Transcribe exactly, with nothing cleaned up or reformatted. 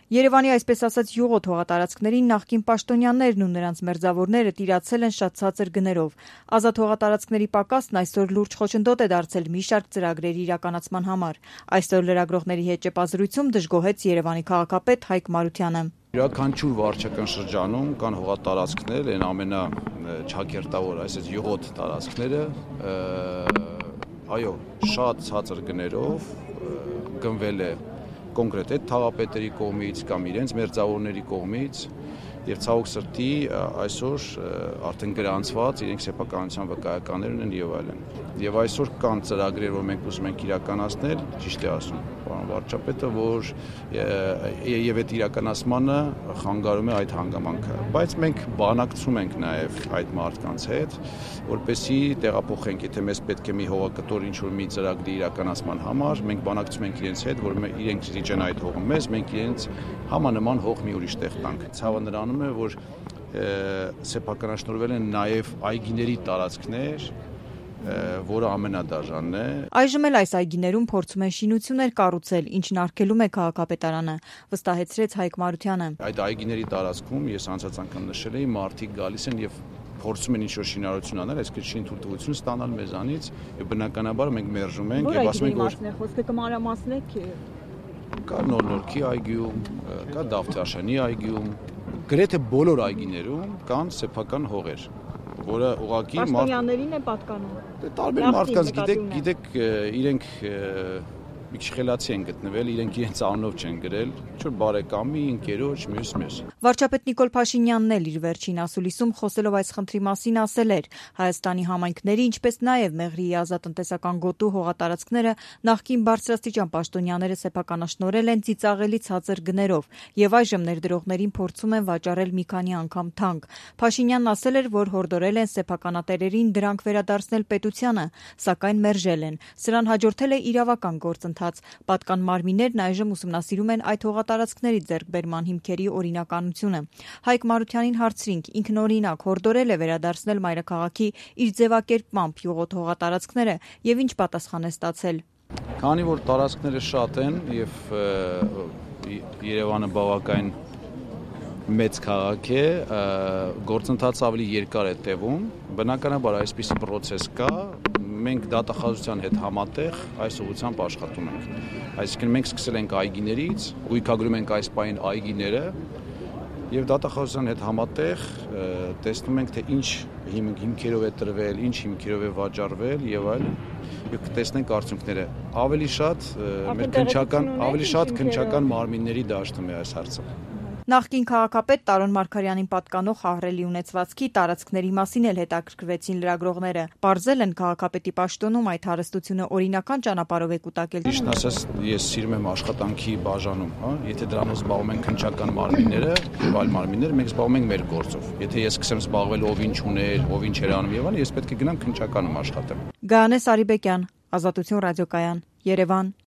Երևանի այսպես ասած յուղոտ հողատարածքներին նախկին պաշտոնյաներն ու նրանց մերձավորները տիրացել են շատ ցածր գներով։ Ազատ հողատարածքների պակասն այսօր լուրջ խոչընդոտ է դարձել մի շարք ծրագրերի իրականացման համար։ Այսօր լրագրողների հետ ճեպազրույցում դժգոհեց Երևանի քաղաքապետ Հայկ Մարությանը։ Յուրաքանչյուր վարչական շրջանում կան հողատարածքներ, այն ամենաչակերտավոր, այսպես յուղոտ տարածքները, այո, շատ ցածր գներով գնվել է կոնկրետ այդ թաղապետերի կողմից կամ իրենց մերձավորների կողմից եւ ցավոք սրտի այսօր արդեն գրանցված իրենք սեփականության վկայականներ ունեն եւ այլն։ Եվ այսօր կան ծրագրեր, որ մենք ուզում ենք իրականացնել, ճիշտ է ասում պարոն վարչապետը, որ եւ այդ իրականացմանը խանգարում է այդ հանգամանքը։ Բայց մենք բանակցում ենք նաեւ այդ մարդկանց հետ, որպեսզի տեղափոխենք, եթե մեզ պետք է մի հողակտոր ինչ-որ մի ծրագրի իրականացման համար, մենք բանակցում ենք իրենց հետ, որ իրենք զիջեն այդ հողը մեզ, մենք իրենց համանման հող մի ուրիշ տեղ տանք։ Ցավը նրանում է, որ սեփականաշնորհվել են նաեւ այգիների տարածքներ, որը ամենադաժանն է։ Այժմ էլ այս այգիներում փորձում են շինություններ կառուցել, ինչն արգելում է քաղաքապետարանը, վստահեցրեց Հայկ Մարությանը։ Այդ այգիների տարածքում ես անցած անգամ նշել էի, մարդիկ գալիս են եւ փորձում են ինչ-որ շինարարություն անել, այսինքն շինթույլտվություն ստանալ մեզանից, եւ բնականաբար մենք մերժում ենք եւ ասում ենք, որ խոսքը կմանրամասնեք կա Նոր-Նորքի այգիում, կա Դավթաշանի այգիում, գրեթե բոլոր այգիներում կան սեփական հողեր, որը ուղղակի պաշտոնյաներին է պատկանում։ Տարբեր մարդկանց, գիտեք, գիտեք, իրենք մի քիչ խելացի են գտնվել, իրենք իրենց անունով չեն գրել, ինչ-որ բարեկամի, ընկերոջ, մյուս մյուս։ Վարչապետ Նիկոլ Փաշինյանն էլ իր վերջին ասուլիսում խոսելով այս խնդրի մասին ասել էր. Հայաստանի համայնքների, ինչպես նաև Մեղրիի ազատտնտեսական գոտու հողատարածքները նախկին բարձրաստիճան պաշտոնյաները սեփականաշնորհել են ծիծաղելի ցածր գներով եւ այժմ ներդրողներին փորձում են վաճառել մի քանի անգամ թանկ։ Փաշինյանն ասել էր, որ հորդորել են սեփականատերերին դրանք վերադարձնել պետությանը, սակայն մերժել են։ Սրան հաջորդել է իրավական գործընթաց։ Պատկան մարմիններն այժմ ուսումնասիրում են այդ հողատարածքների ձեռքբերման հիմքերի օրինականությունը։ Հայկ Մարությանին հարցրինք, ինքն օրինակ հորդորել է վերադարձնել մայրաքաղաքի իր ձևակերպմամբ յուղոտ հողատարածքները եւ ինչ պատասխան է ստացել։ Քանի որ տարածքները շատ են եւ Երևանը բավական մեծ քաղաք է, գործընթացը ավելի երկար է տևում, բնականաբար այսպիսի process կա, մենք դատախազության հետ համատեղ այս ուղղությամբ աշխատում ենք։ Այսինքն մենք սկսել ենք այգիներից, գույքագրում ենք այս պահին այգիները եւ դատախազության հետ համատեղ տեսնում ենք, թե ինչ հիմքերով է տրվել, ինչ հիմքերով է վաճառվել եւ այլն, եւ կտեսնենք արդյունքները։ Ավելի շատ մեր քննչական, ավելի շատ քննչական մարմինների դաշտում է այս հարցը։ Նախկին քաղաքապետ Տարոն Մարգարյանին պատկանող ահռելի ունեցվածքի տարածքների մասին էլ հետաքրքրվեցին լրագրողները։ Պարզել են քաղաքապետի պաշտոնում այդ հարստությունը օրինական ճանապարհով է կուտակել։ Ճիշտն ասած, ես սիրում եմ աշխատանքի բաժանում, հա, եթե դրանով զբաղվում են քննչական մարմինները եւ այլ մարմիններ, մենք զբաղվում ենք մեր գործով։ Եթե ես սկսեմ զբաղվել ով ինչ ուներ, ով ինչ էր անում եւ այլն, ես պետք է գնամ քննչականում աշխատեմ։ Գայանես Արիբեկյան, Ազատություն ռադիոկայան, Երևան։